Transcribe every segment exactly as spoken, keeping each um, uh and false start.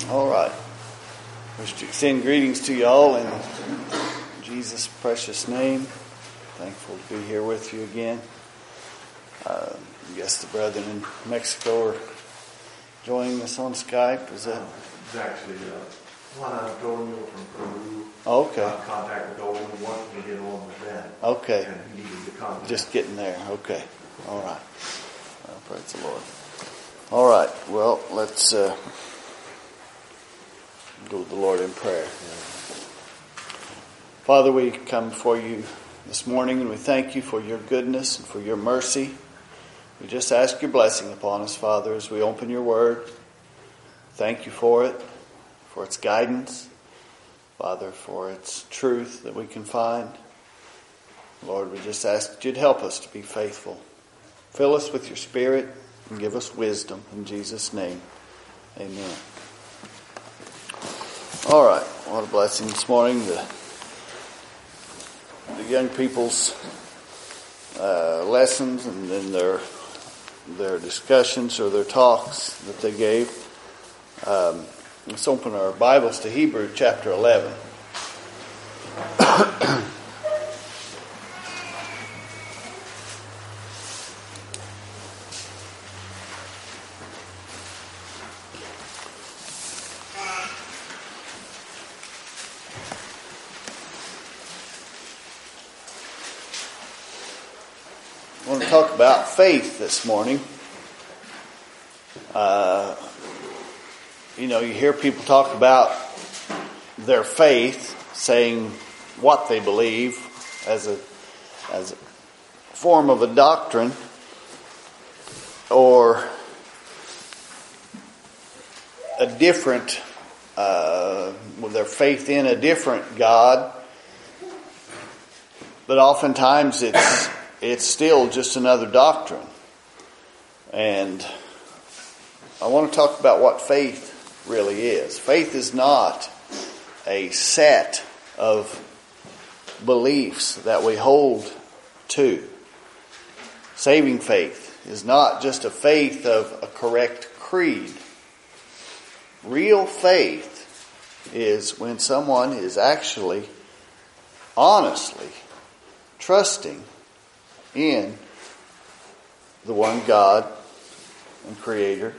All right. Wish to extend greetings to you all in Jesus' precious name. Thankful to be here with you again. Uh, I guess the brethren in Mexico are joining us on Skype. Is that? It's actually uh, Juan Antonio from Peru. Okay. I'm in contact with Owen and wanted to get on with that. Okay. And he needed to contact. Just getting there. Okay. All right. Well, praise the Lord. All right. Well, let's uh, go to the Lord in prayer. Father, we come before you this morning and we thank you for your goodness and for your mercy. We just ask your blessing upon us, Father, as we open your word. Thank you for it, for its guidance, Father, for its truth that we can find. Lord, we just ask that you'd help us to be faithful. Fill us with your Spirit and give us wisdom. In Jesus' name, amen. All right, what a blessing this morning. The, the young people's uh, lessons and then their their discussions or their talks that they gave. Um, let's open our Bibles to Hebrews chapter eleven. I want to talk about faith this morning. Uh, you know, you hear people talk about their faith, saying what they believe as a as a form of a doctrine, or a different, uh, with their faith in a different God. But oftentimes it's It's still just another doctrine. And I want to talk about what faith really is. Faith is not a set of beliefs that we hold to. Saving faith is not just a faith of a correct creed. Real faith is when someone is actually, honestly trusting in the one God and Creator,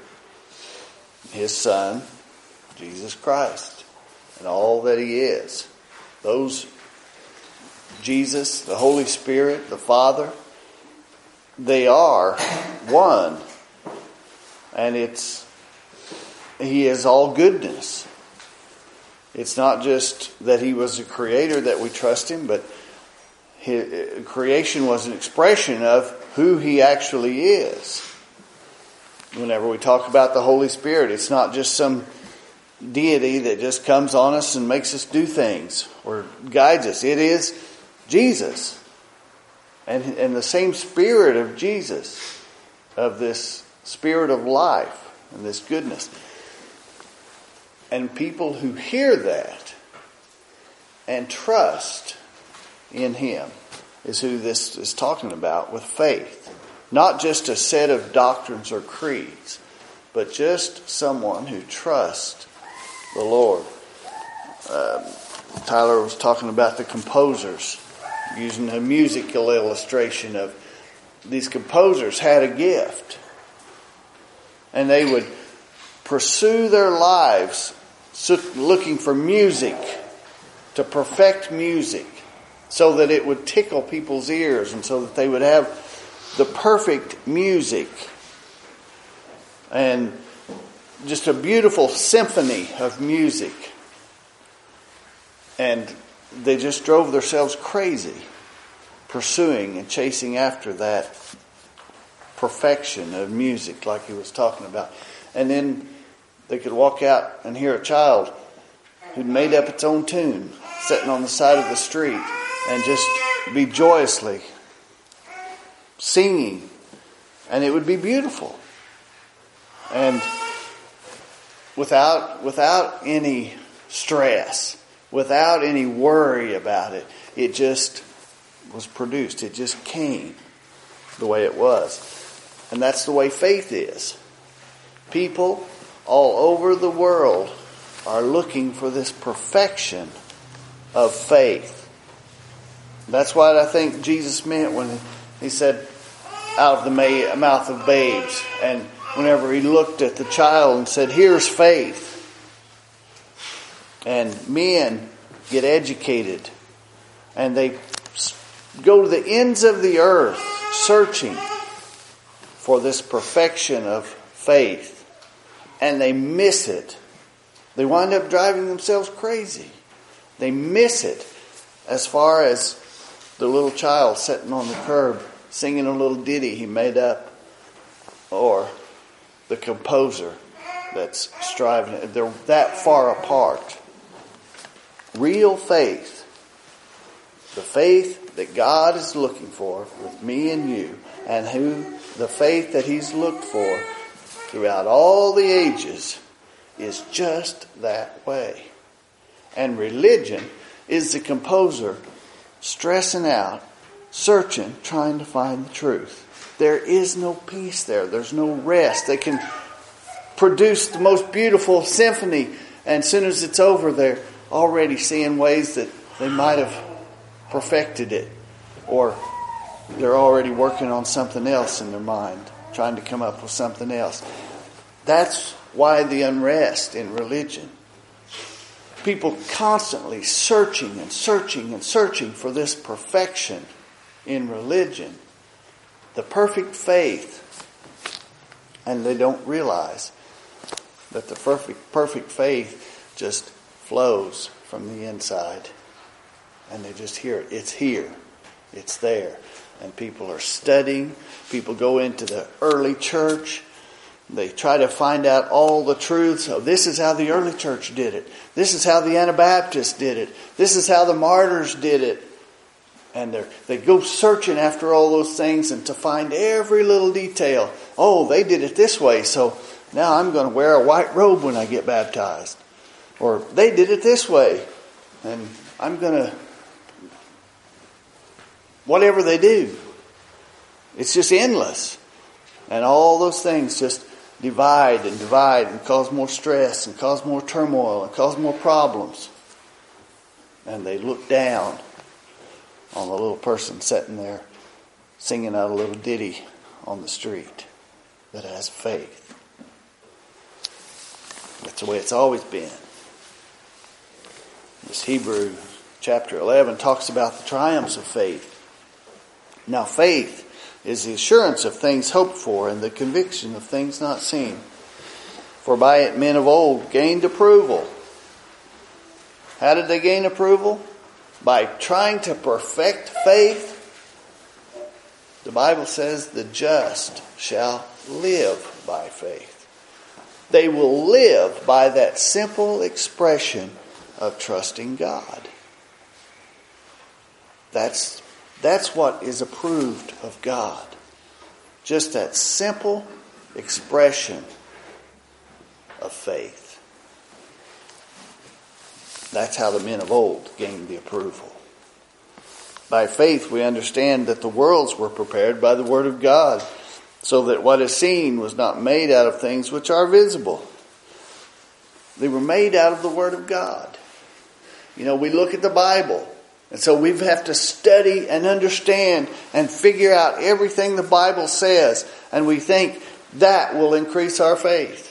His Son, Jesus Christ, and all that He is. Those, Jesus, the Holy Spirit, the Father, they are one. And it's, He is all goodness. It's not just that He was a creator that we trust Him, but His creation was an expression of who He actually is. Whenever we talk about the Holy Spirit, it's not just some deity that just comes on us and makes us do things or guides us. It is Jesus. And, and the same Spirit of Jesus, of this Spirit of life and this goodness. And people who hear that and trust in Him is who this is talking about with faith. Not just a set of doctrines or creeds, but just someone who trusts the Lord. Um, Tyler was talking about the composers, using a musical illustration of these composers had a gift. And they would pursue their lives looking for music, to perfect music, so that it would tickle people's ears and so that they would have the perfect music. And just a beautiful symphony of music. And they just drove themselves crazy pursuing and chasing after that perfection of music like he was talking about. And then they could walk out and hear a child who'd made up its own tune sitting on the side of the street and just be joyously singing, and it would be beautiful, and without without any stress, without any worry about it. It just was produced. It just came the way it was, and that's the way faith is. People all over the world are looking for this perfection of faith. That's what I think Jesus meant when he said, out of the mouth of babes. And whenever he looked at the child and said, here's faith. And men get educated. And they go to the ends of the earth searching for this perfection of faith. And they miss it. They wind up driving themselves crazy. They miss it as far as the little child sitting on the curb singing a little ditty he made up, or the composer that's striving. They're that far apart. Real faith, the faith that God is looking for with me and you, and who the faith that He's looked for throughout all the ages, is just that way. And religion is the composer stressing out, searching, trying to find the truth. There is no peace there. There's no rest. They can produce the most beautiful symphony, and as soon as it's over, they're already seeing ways that they might have perfected it, or they're already working on something else in their mind, trying to come up with something else. That's why the unrest in religion. People constantly searching and searching and searching for this perfection in religion, the perfect faith, and they don't realize that the perfect perfect faith just flows from the inside, and they just hear it. It's here, it's there, and people are studying. People go into the early church. They try to find out all the truths. Oh, this is how the early church did it. This is how the Anabaptists did it. This is how the martyrs did it. And they they go searching after all those things, and to find every little detail. Oh, they did it this way, so now I'm going to wear a white robe when I get baptized. Or they did it this way, and I'm going to... Whatever they do. It's just endless. And all those things just divide and divide and cause more stress and cause more turmoil and cause more problems. And they look down on the little person sitting there singing out a little ditty on the street that has faith. That's the way it's always been. This Hebrew chapter eleven talks about the triumphs of faith. Now faith is the assurance of things hoped for and the conviction of things not seen. For by it men of old gained approval. How did they gain approval? By trying to perfect faith. The Bible says the just shall live by faith. They will live by that simple expression of trusting God. That's That's what is approved of God. Just that simple expression of faith. That's how the men of old gained the approval. By faith we understand that the worlds were prepared by the word of God, so that what is seen was not made out of things which are visible. They were made out of the word of God. You know, we look at the Bible, and so we have to study and understand and figure out everything the Bible says. And we think that will increase our faith.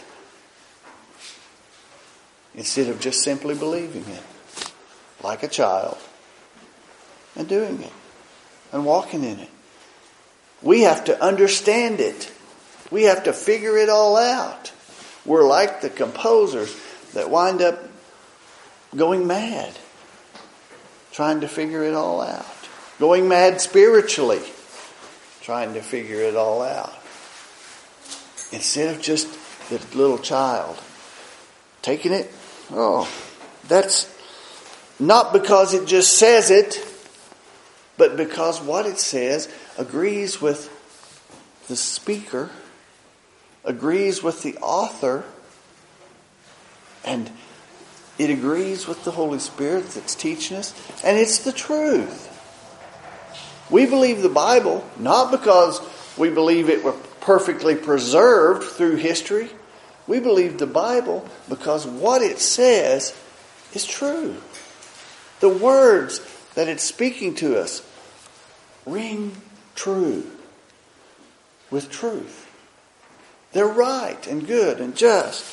Instead of just simply believing it. Like a child. And doing it. And walking in it. We have to understand it. We have to figure it all out. We're like the composers that wind up going mad. Trying to figure it all out. Going mad spiritually. Trying to figure it all out. Instead of just the little child taking it. Oh, that's not because it just says it, but because what it says agrees with the speaker, agrees with the author, and it agrees with the Holy Spirit that's teaching us, and it's the truth. We believe the Bible not because we believe it were perfectly preserved through history. We believe the Bible because what it says is true. The words that it's speaking to us ring true with truth. They're right and good and just.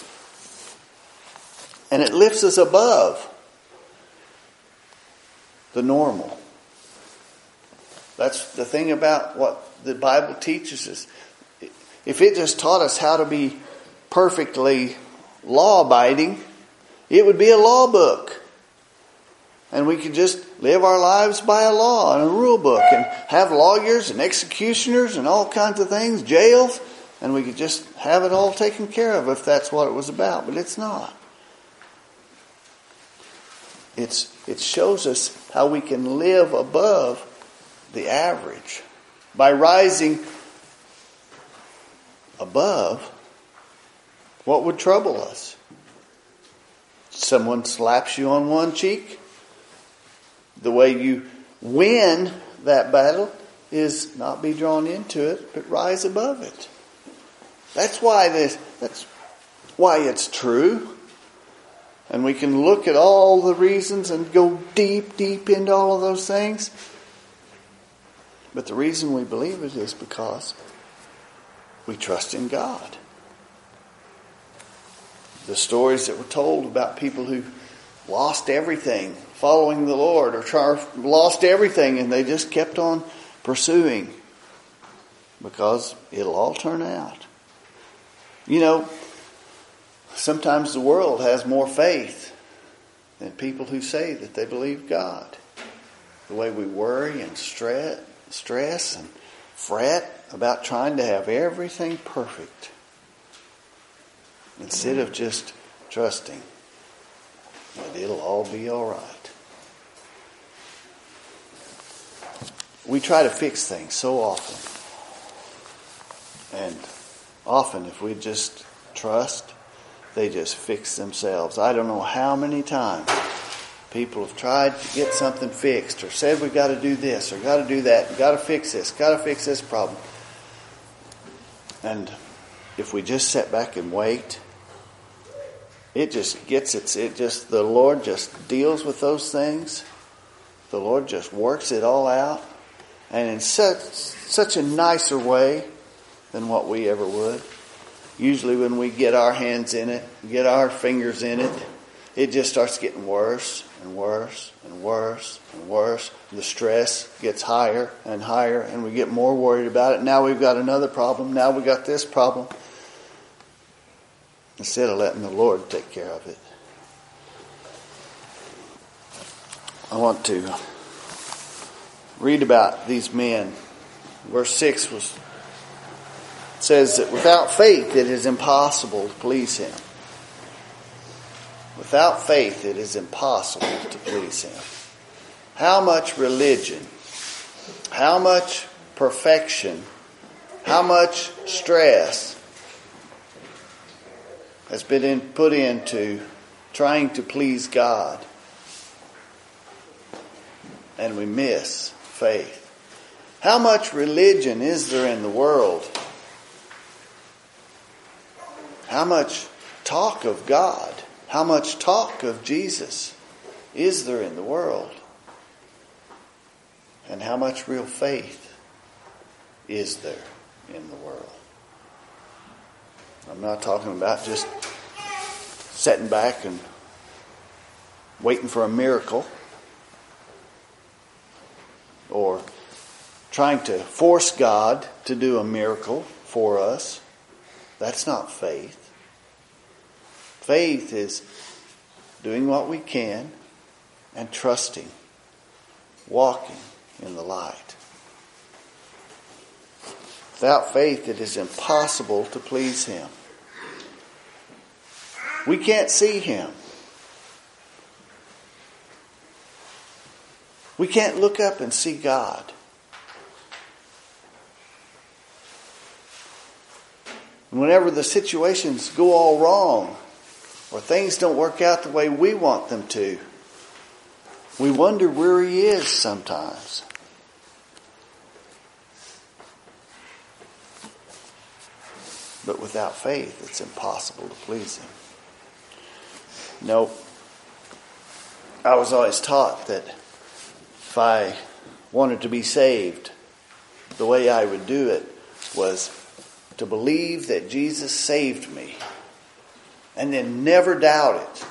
And it lifts us above the normal. That's the thing about what the Bible teaches us. If it just taught us how to be perfectly law-abiding, it would be a law book. And we could just live our lives by a law and a rule book and have lawyers and executioners and all kinds of things, jails, and we could just have it all taken care of if that's what it was about. But it's not. It's, it shows us how we can live above the average by rising above what would trouble us. Someone slaps you on one cheek. The way you win that battle is not be drawn into it, but rise above it. That's why this. That's why it's true. And we can look at all the reasons and go deep, deep into all of those things. But the reason we believe it is because we trust in God. The stories that were told about people who lost everything following the Lord, or try, lost everything and they just kept on pursuing because it'll all turn out. You know, sometimes the world has more faith than people who say that they believe God. The way we worry and stress, stress and fret about trying to have everything perfect instead of just trusting that it'll all be all right. We try to fix things so often. And often if we just trust, they just fix themselves. I don't know how many times people have tried to get something fixed or said we got to do this or got to do that, got to fix this, got to fix this problem. And if we just sit back and wait, it just gets it. It just the Lord just deals with those things. The Lord just works it all out, and in such such a nicer way than what we ever would. Usually, when we get our hands in it, get our fingers in it, it just starts getting worse and worse and worse and worse. The stress gets higher and higher, and we get more worried about it. Now we've got another problem. Now we've got this problem. Instead of letting the Lord take care of it. I want to read about these men. Verse six was says that without faith it is impossible to please Him. Without faith it is impossible to please Him. How much religion, how much perfection, how much stress has been in, put into trying to please God, and we miss faith. How much religion is there in the world? How much talk of God, how much talk of Jesus is there in the world? And how much real faith is there in the world? I'm not talking about just sitting back and waiting for a miracle or trying to force God to do a miracle for us. That's not faith. Faith is doing what we can and trusting, walking in the light. Without faith, it is impossible to please Him. We can't see Him. We can't look up and see God. And whenever the situations go all wrong, or things don't work out the way we want them to, we wonder where He is sometimes. But without faith, it's impossible to please Him. You know, I was always taught that if I wanted to be saved, the way I would do it was to believe that Jesus saved me and then never doubt it.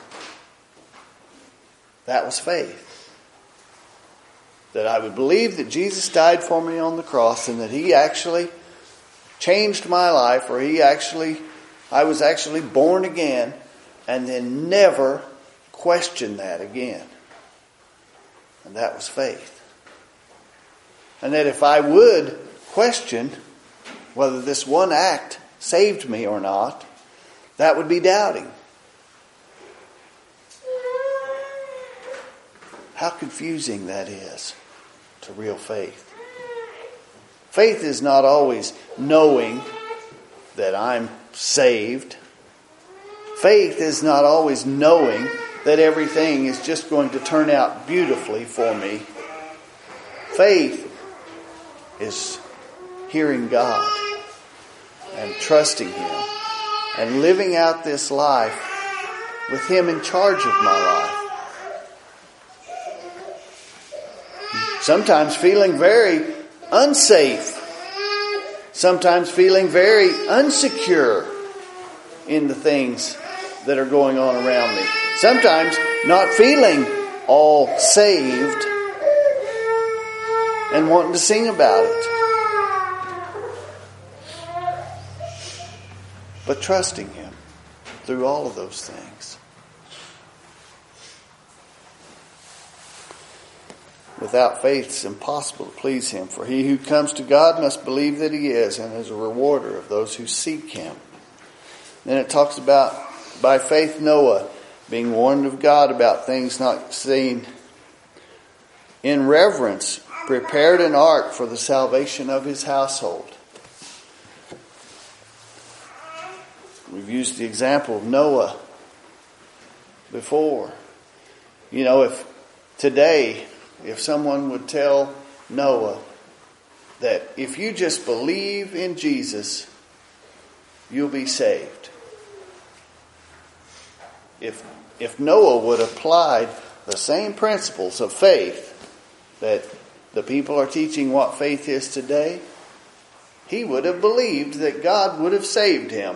That was faith. That I would believe that Jesus died for me on the cross and that He actually changed my life, or He actually, I was actually born again, and then never question that again. And that was faith. And that if I would question whether this one act saved me or not, that would be doubting. How confusing that is to real faith. Faith is not always knowing that I'm saved. Faith is not always knowing that everything is just going to turn out beautifully for me. Faith is hearing God and trusting Him and living out this life with Him in charge of my life. Sometimes feeling very unsafe. Sometimes feeling very unsecure in the things that are going on around me. Sometimes not feeling all saved and wanting to sing about it. But trusting Him through all of those things. Without faith, it's impossible to please Him. For he who comes to God must believe that He is, and is a rewarder of those who seek Him. Then it talks about, by faith, Noah, being warned of God about things not seen, in reverence, prepared an ark for the salvation of his household. We've used the example of Noah before. You know, if today, if someone would tell Noah that if you just believe in Jesus, you'll be saved. If if Noah would have applied the same principles of faith that the people are teaching what faith is today, he would have believed that God would have saved him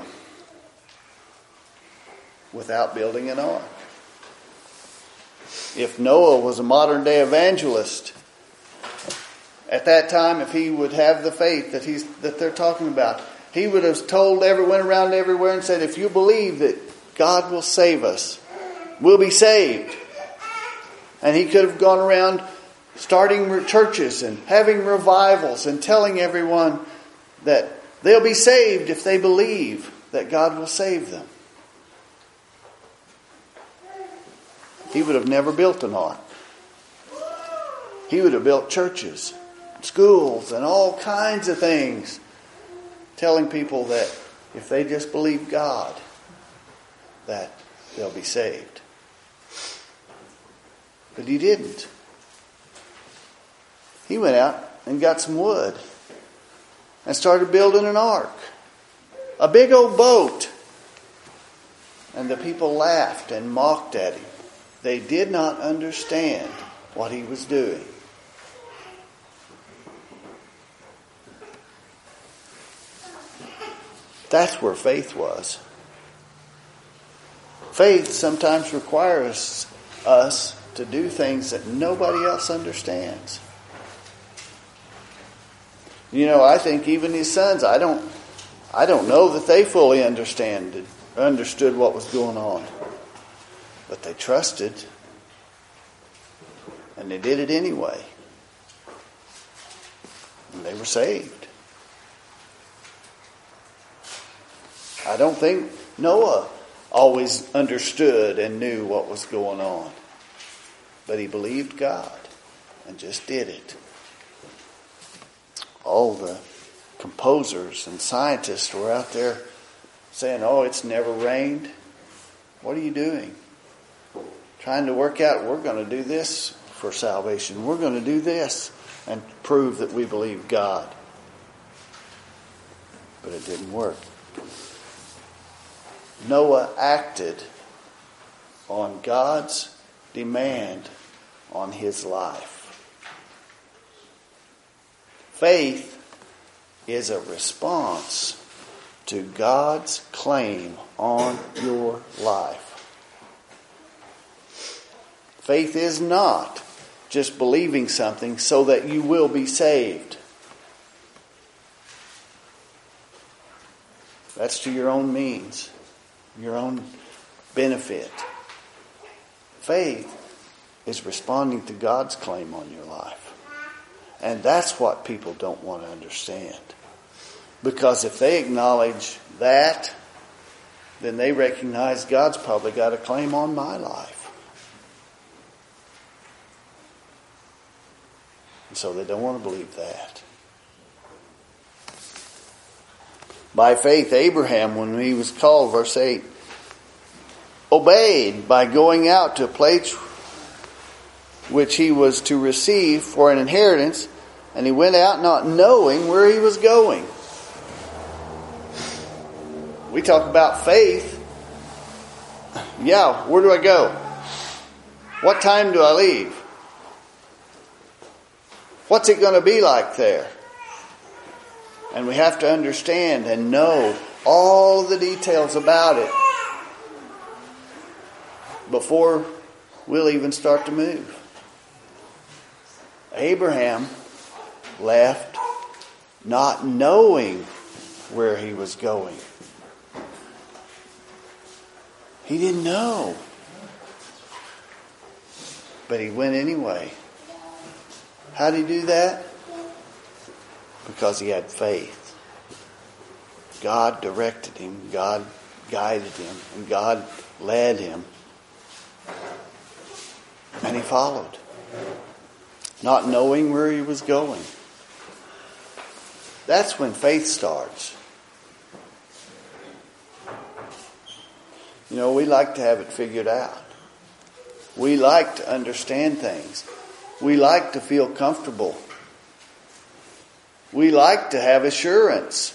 without building an ark. If Noah was a modern day evangelist, at that time, if he would have the faith that he's that they're talking about, he would have told everyone around everywhere and said, if you believe that God will save us, we'll be saved. And he could have gone around starting churches and having revivals and telling everyone that they'll be saved if they believe that God will save them. He would have never built an ark. He would have built churches, schools, and all kinds of things, telling people that if they just believe God, that they'll be saved. But he didn't. He went out and got some wood and started building an ark. A big old boat. And the people laughed and mocked at him. They did not understand what he was doing. That's where faith was. Faith sometimes requires us to do things that nobody else understands. You know, I think even his sons, I don't I don't know that they fully understand understood what was going on. But they trusted. And they did it anyway. And they were saved. I don't think Noah always understood and knew what was going on. But he believed God and just did it. All the composers and scientists were out there saying, oh, it's never rained. What are you doing? Trying to work out, we're going to do this for salvation. We're going to do this and prove that we believe God. But it didn't work. Noah acted on God's demand on his life. Faith is a response to God's claim on your life. Faith is not just believing something so that you will be saved. That's to your own means, your own benefit. Faith is responding to God's claim on your life. And that's what people don't want to understand. Because if they acknowledge that, then they recognize God's probably got a claim on my life. And so they don't want to believe that. By faith, Abraham, when he was called, verse eight, obeyed by going out to a place which he was to receive for an inheritance, and he went out not knowing where he was going. We talk about faith. Yeah, where do I go? What time do I leave? What's it going to be like there? And we have to understand and know all the details about it before we'll even start to move. Abraham left not knowing where he was going. He didn't know. But he went anyway. How did he do that? Because he had faith. God directed him. God guided him. And God led him. And he followed. Not knowing where he was going. That's when faith starts. You know, we like to have it figured out. We like to understand things. We like to feel comfortable. We like to have assurance.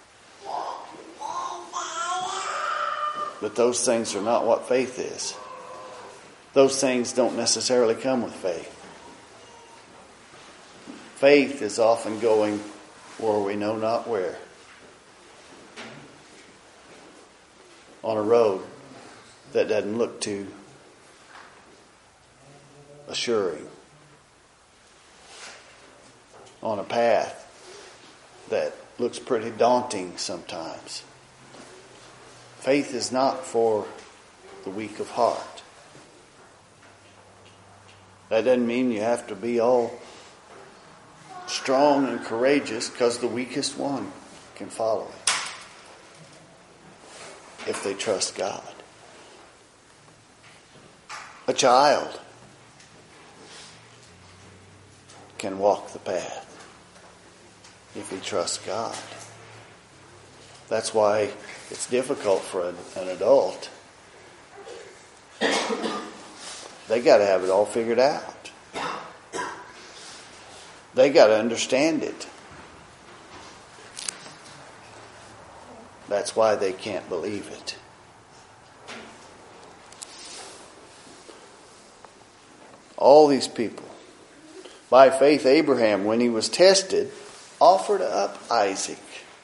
But those things are not what faith is. Those things don't necessarily come with faith. Faith is often going where we know not where. On a road that doesn't look too assuring. On a path that looks pretty daunting sometimes. Faith is not for the weak of heart. That doesn't mean you have to be all strong and courageous, because the weakest one can follow it if they trust God. A child can walk the path if he trusts God. That's why it's difficult for an, an adult. They got to have it all figured out. They got to understand it. That's why they can't believe it. All these people. By faith, Abraham, when he was tested, offered up Isaac.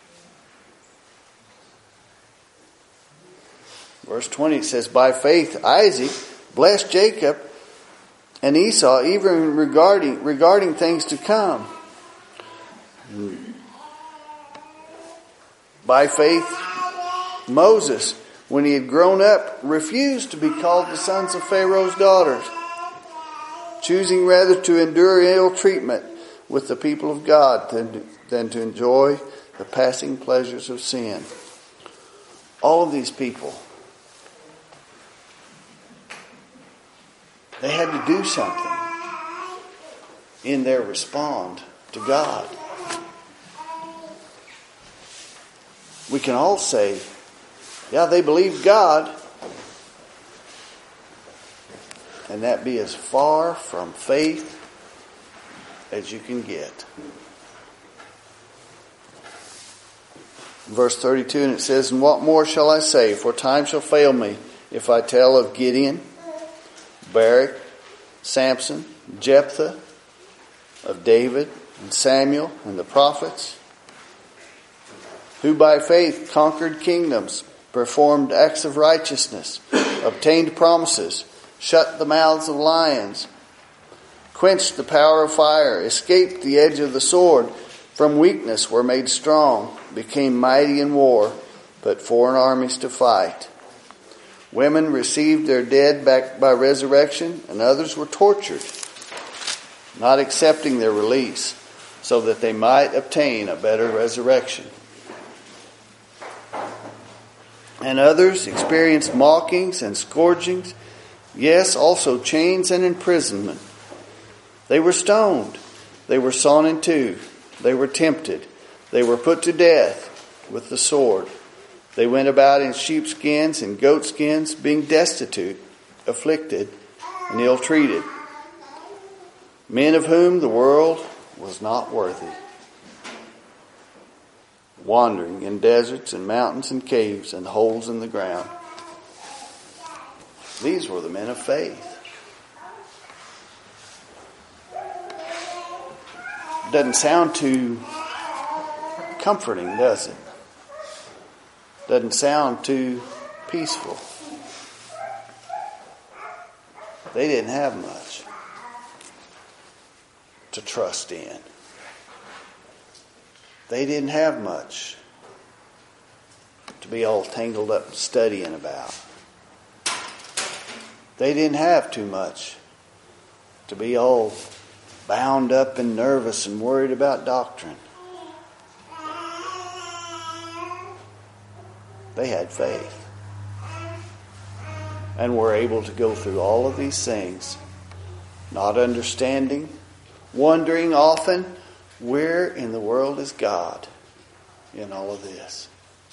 Verse twenty says, by faith, Isaac blessed Jacob and Esau, even regarding regarding things to come. By faith, Moses, when he had grown up, refused to be called the sons of Pharaoh's daughters, choosing rather to endure ill treatment with the people of God than, than to enjoy the passing pleasures of sin. All of these people, they had to do something in their respond to God. We can all say, yeah, they believed God, and that be as far from faith as you can get. verse thirty-two, and it says, "And what more shall I say? For time shall fail me if I tell of Gideon, Barak, Samson, Jephthah, of David and Samuel and the prophets, who by faith conquered kingdoms, performed acts of righteousness, obtained promises, shut the mouths of lions, quenched the power of fire, escaped the edge of the sword, from weakness were made strong, became mighty in war, put foreign armies to fight. Women received their dead back by resurrection, and others were tortured, not accepting their release, so that they might obtain a better resurrection. And others experienced mockings and scourgings, yes, also chains and imprisonment. They were stoned, they were sawn in two, they were tempted, they were put to death with the sword. They went about in sheepskins and goatskins, being destitute, afflicted, and ill-treated, men of whom the world was not worthy, wandering in deserts and mountains and caves and holes in the ground." These were the men of faith. Doesn't sound too comforting, does it? Doesn't sound too peaceful. They didn't have much to trust in. They didn't have much to be all tangled up studying about. They didn't have too much to be all bound up and nervous and worried about doctrine. They had faith and were able to go through all of these things, not understanding, wondering often, where in the world is God in all of this?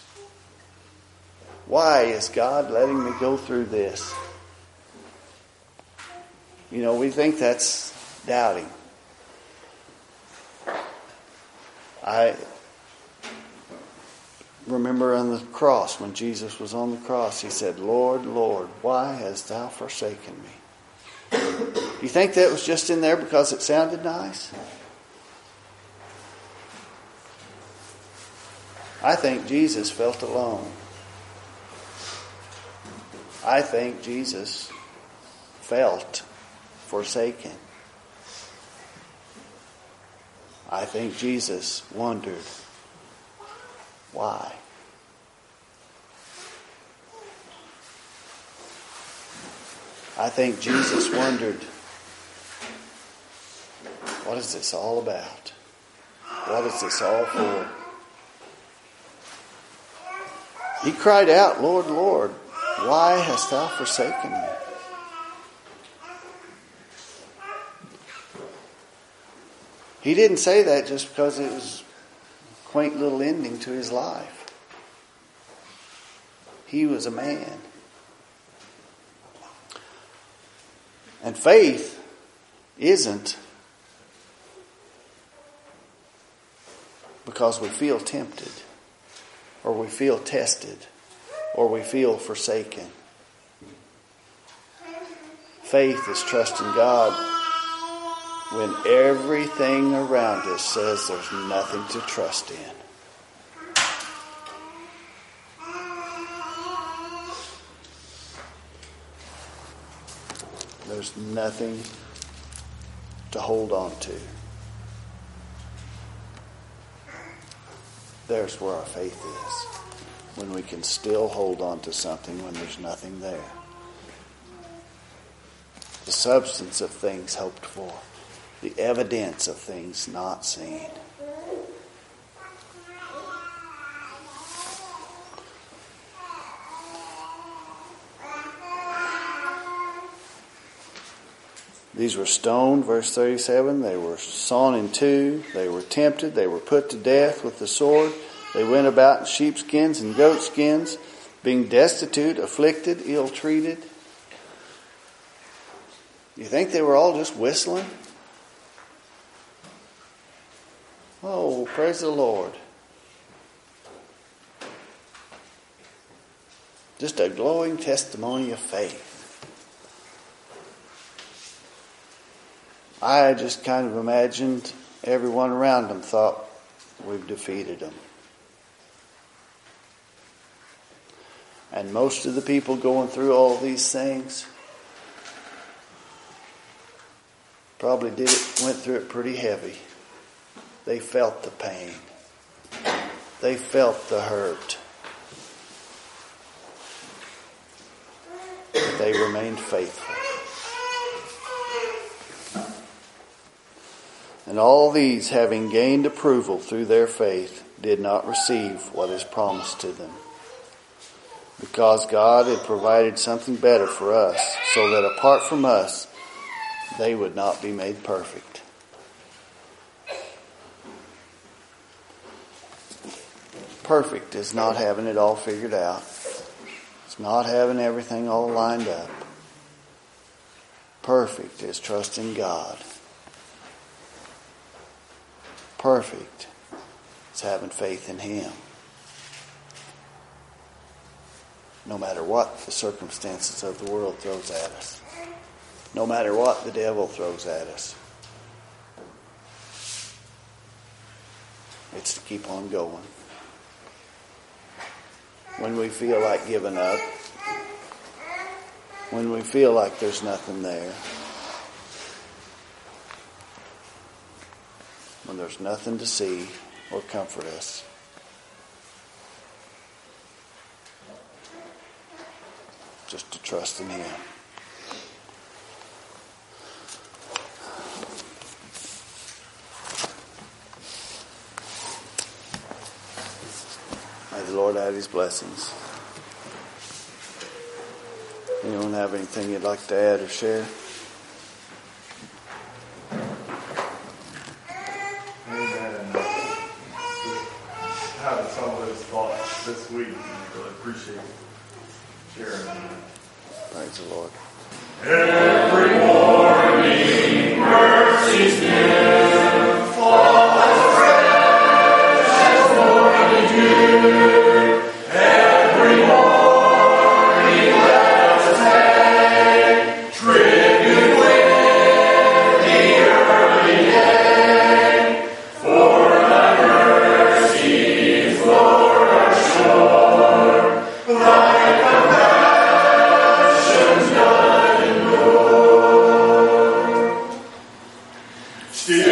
Why is God letting me go through this? You know, we think that's doubting. I remember on the cross, when Jesus was on the cross, he said, "Lord, Lord, why hast thou forsaken me?" You think that was just in there because it sounded nice? I think Jesus felt alone. I think Jesus felt forsaken. I think Jesus wondered why. I think Jesus wondered, what is this all about? What is this all for? He cried out, "Lord, Lord, why hast thou forsaken me?" He didn't say that just because it was a quaint little ending to his life. He was a man. And faith isn't because we feel tempted, or we feel tested, or we feel forsaken. Faith is trusting God when everything around us says there's nothing to trust in. There's nothing to hold on to. There's where our faith is. When we can still hold on to something when there's nothing there. The substance of things hoped for. The evidence of things not seen. These were stoned, verse thirty-seven. They were sawn in two. They were tempted. They were put to death with the sword. They went about in sheepskins and goatskins, being destitute, afflicted, ill-treated. You think they were all just whistling? Oh, praise the Lord. Just a glowing testimony of faith. I just kind of imagined everyone around them thought, we've defeated them. And most of the people going through all these things probably did it, went through it pretty heavy. They felt the pain. They felt the hurt. But they remained faithful. And all these, having gained approval through their faith, did not receive what is promised to them, because God had provided something better for us, so that apart from us, they would not be made perfect. Perfect is not having it all figured out. It's not having everything all lined up. Perfect is trusting God. Perfect is having faith in Him. No matter what the circumstances of the world throws at us. No matter what the devil throws at us. It's to keep on going. When we feel like giving up. When we feel like there's nothing there. When there's nothing to see or comfort us. Just to trust in Him. May the Lord add His blessings. Anyone have anything you'd like to add or share? Having some of those thoughts this week, and really appreciate sharing them. Praise the Lord. Every morning, mercies new, fall as fresh as morning dew. Every morning, let us take tribute with the early day, for thy mercies, Lord, are sure, thy compassions none endure. Still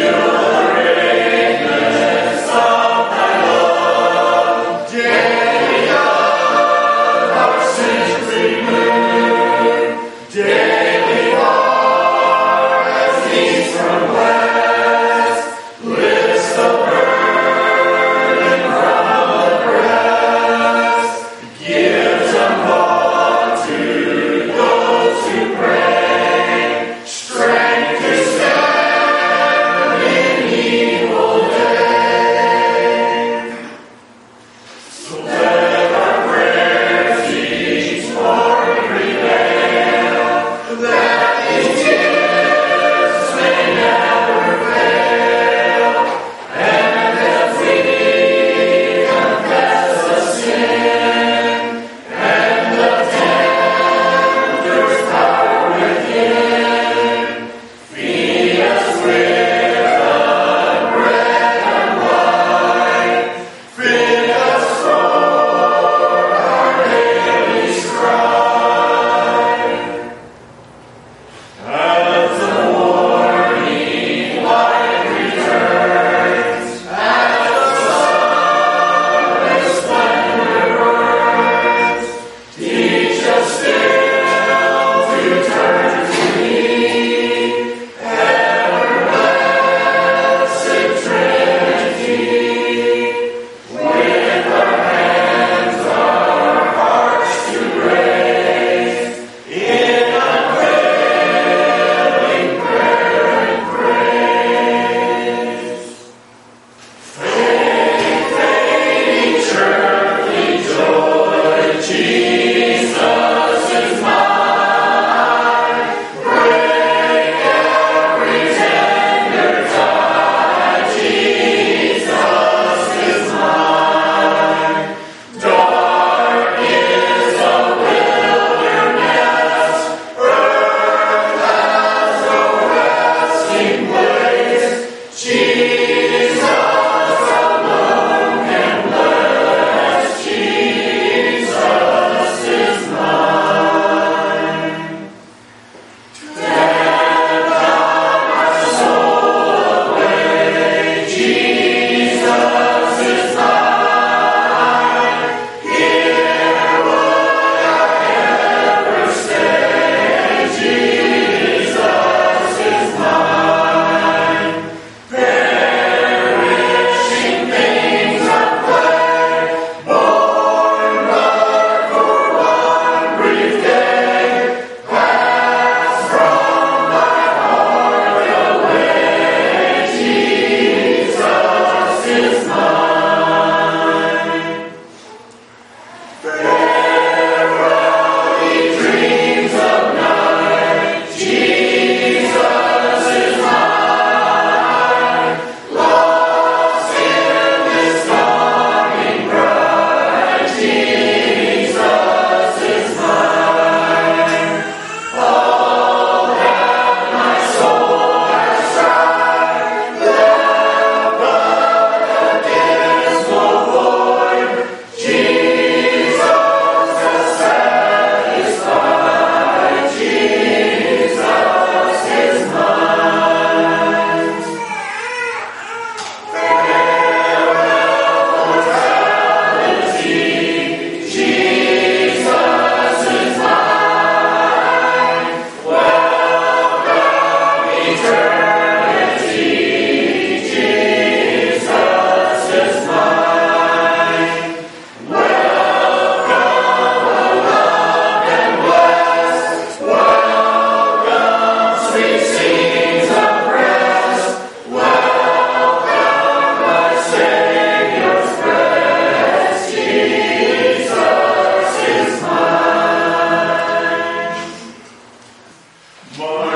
Money